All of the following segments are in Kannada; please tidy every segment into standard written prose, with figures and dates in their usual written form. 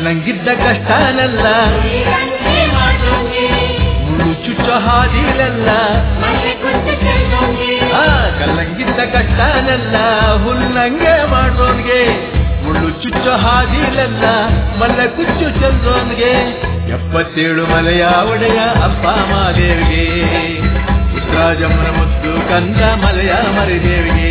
ಕಲ್ಲಂಗಿದ್ದ ಕಷ್ಟನೆಲ್ಲ ಮುಳ್ಳು ಚುಚ್ಚೋ ಹಾದಿಲೆಲ್ಲ ಕಲ್ಲಂಗಿದ್ದ ಕಷ್ಟನೆಲ್ಲ ಹುಲ್ಲಂಗೆ ಮಾಡೋನ್ಗೆ ಮುಳ್ಳು ಚುಚ್ಚೋ ಹಾದಿಲೆಲ್ಲ ಮಲ್ಲ ಕುಚ್ಚು ಚಂದ್ರೋನ್ಗೆ 77 ಮಲೆಯ ಒಡೆಯ ಅಪ್ಪ ಮಾದೇವಿಗೆ ಪುತ್ರಾಜಮ್ಮನ ಮುದ್ದು ಕಂದ ಮಲೆಯ ಮರಿದೇವಿಗೆ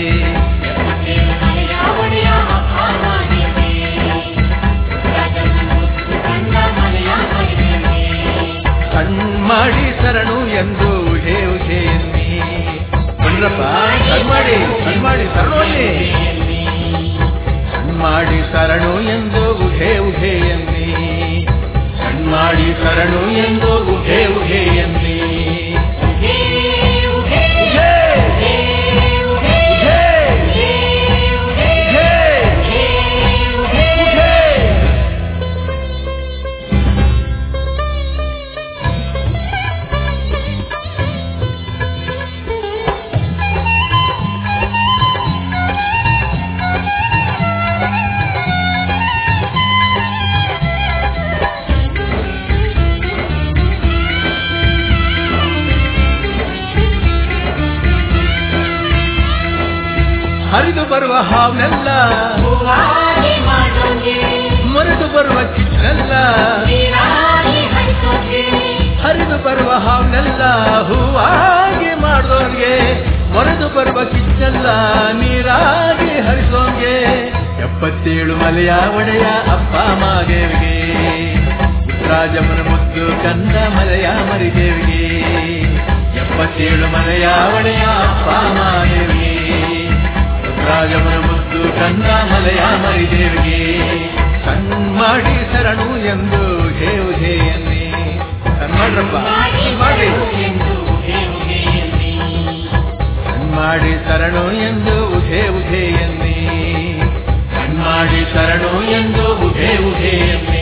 ಕಣ್ಮಾಡಿ ಶರಣು ಎಂದು ಉಹೇ ಉಹೇ ಎನ್ನಿ ಬಂದ್ರಪ್ಪ ಕಣ್ಮಾಡಿ ಶರಣು ಅನ್ನಿ ಕಣ್ಮಾಡಿ ಶರಣು ಎಂದು ಉಹೇ ಉಹೇ ಎನ್ನಿ ಕಣ್ಮಾಡಿ ಶರಣು ಎಂದು ಉಹೇ ಉಹೇ ಎನ್ನಿ ಹರಿದು ಬರುವ ಹಾವನೆಲ್ಲ ಮರೆದು ಬರುವ ಕಿಚ್ಚನೆಲ್ಲ ಹರಿದು ಬರುವ ಹಾವನೆಲ್ಲ ಹೂವಾಗಿ ಮಾಡೋನ್ಗೆ ಮರೆದು ಬರುವ ಕಿಚ್ಚನೆಲ್ಲ ನೀರಾಗಿ ಹರಿಸೋನ್ಗೆ 77 ಮಲೆಯ ಒಡೆಯ ಅಪ್ಪ ಮಾದೇವಿಗೆ ಪುತ್ರಾಜಮ್ಮನ ಮುದ್ದು ಕಂದ ಮಲೆಯ ಮರಿದೇವಿಗೆ 77 ಮಲೆಯ ಒಡೆಯ ಅಪ್ಪ ಮಾದೇವಿಗೆ ರಾಜಮನ ಮುದ್ದು ಕಂದ ಮಲೆಯ ಮರಿದೇವಿಗೆ ಕಣ್ಮಾಡಿ ಶರಣು ಎಂದು ಹೇ ಉಹೇ ಎನ್ನಿ ಕಣ್ಮಾಡ್ರಪ್ಪ ಕಣ್ಮಾಡಿ ಶರಣು ಎಂದು ಉಹೇ ಉಹೇ ಎನ್ನಿ ಕಣ್ಮಾಡಿ ಶರಣು ಎಂದು ಉಹೇ ಉಹೇ ಎನ್ನಿ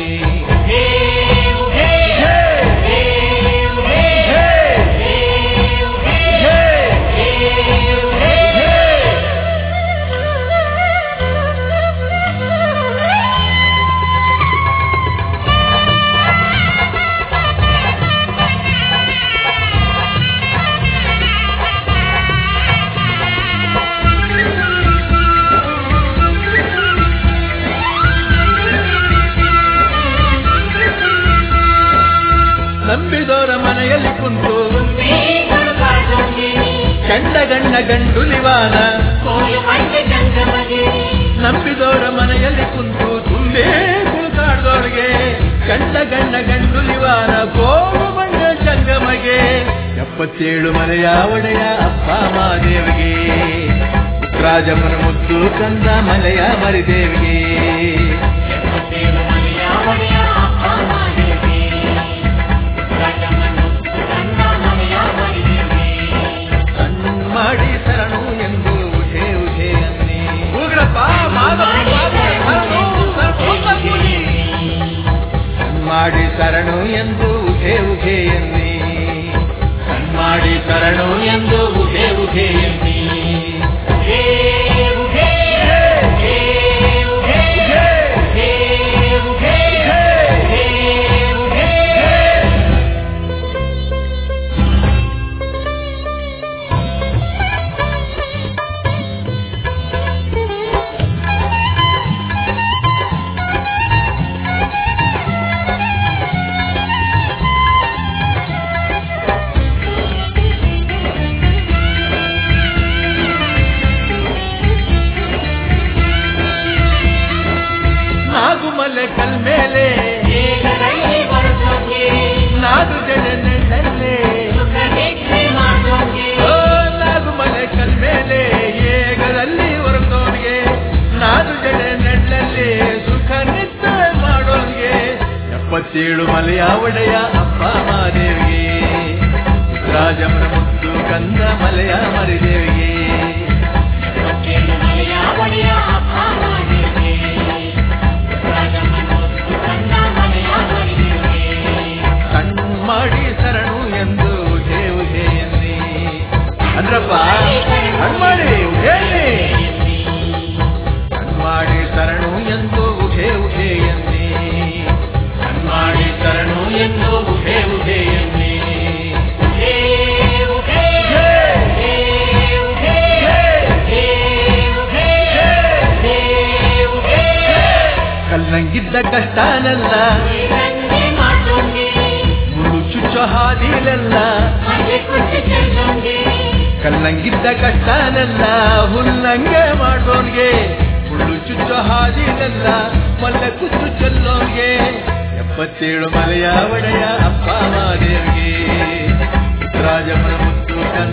ನಂಬಿದೋರ ಮನೆಯಲ್ಲಿ ಕುಂತು ಗಂಡ ಗಂಡ ಗಂಡುಲಿವಾನ ನಂಬಿದೋರ ಮನೆಯಲ್ಲಿ ಕುಂತು ತುಂಬೇ ಕುಳಿತಾಡ್ದೋರ್ಗೆ ಗಂಡ ಗಂಡ ಗಂಡುಲಿವಾನ ಗೋವು ಬಣ್ಣ ಜಂಗಮಗೆ 77 ಮಲೆಯ ಒಡೆಯ ಅಪ್ಪ ಮಾದೇವಿಗೆ ಪುತ್ರಾಜಮ್ಮನ ಮುದ್ದು ಕಂದ ಮಲೆಯ ಮರಿದೇವಿಗೆ ಕಣ್ಮಾಡಿ ಶರಣು ಎಂದು ಉಹೇ ಉಹೇ ಅನ್ನಿ ಕಣ್ಮಾಡಿ ಶರಣು ಎಂದು ಉಹೇ ಉಹೇ ಎನ್ನಿ ಕಣ್ಮಾಡಿ ಶರಣು ಎಂದು ಉಹೇ ಉಹೇ ಎನ್ನಿ ನಾಗುಮಲೆ ಕಲ್ಮೇಲೆ ನಾದು ಜಡೆ ನೆಲ್ಲೇ ನಾಗುಮಲೆ ಕಲ್ಮೇಲೆ ಏಗದಲ್ಲಿ ಹೊರಟೋನ್ಗೆ ನಾದು ಜಡೆ ನೆಲ್ಲಲ್ಲಿ ಸುಖ ನಿತ್ತ ಮಾಡೋನ್ಗೆ 77 ಮಲೆಯ ಒಡೆಯ ಅಪ್ಪ ಮಾದೇವಿಗೆ ಪುತ್ರಾಜಮ್ಮನ ಮುದ್ದು ಕಂದ ಮಲೆಯ ಮರಿದೇವಿಗೆ ಕಣ್ಮಾಡಿ ಶರಣು ಎಂದು ಉಹೇ ಉಹೇ ಎನ್ನಿ ಅಂದ್ರಪ್ಪ ಕಣ್ಮಾಡಿ ಉಹೇ ಕಣ್ಮಾಡಿ ಶರಣು ಎಂದು ಉಹೇ ಉಹೇ ಎನ್ನಿ ಕಣ್ಮಾಡಿ ಶರಣು ಎಂದು ಉಹೇ ಉಹೇ ಎನ್ನಿ. ಕಲ್ಲಂಗಿದ್ದ ಕಷ್ಟನೆಲ್ಲ ಮುಳ್ಳು ಚುಚ್ಚೋ ಹಾದಿಲೆಲ್ಲ, ಕಲ್ಲಂಗಿದ್ದ ಕಷ್ಟನೆಲ್ಲ ಹುಲ್ಲಂಗೆ ಮಾಡೋನ್ಗೆ, ಮುಳ್ಳು ಚುಚ್ಚೋ ಹಾದಿಲೆಲ್ಲ ಮಲ್ಲ ಕುಚ್ಚು ಚೆಲ್ಲೋನ್ಗೆ. 77 ಮಲೆಯ ಒಡೆಯ ಅಪ್ಪ ಮಾದೇವ್ಗೆ ರಾಜಮನ ಮುತ್ತು